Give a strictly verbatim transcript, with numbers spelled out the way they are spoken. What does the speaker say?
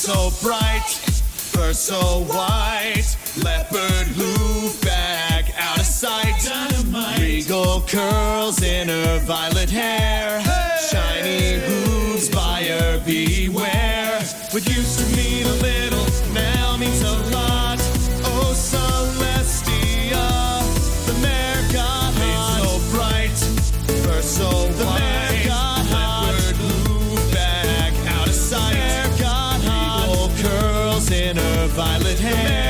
so bright, fur so white, leopard hoof bag out of sight. Dynamite. Regal curls in her violet hair. Hey. Shiny hooves, buyer beware. What used to mean a little now means a lot. Oh, Celestia, the mare got hot. So bright, fur so the white. Mare got hot. Leopard hoof bag out of sight. The mare got hot. Regal curls in her violet hair.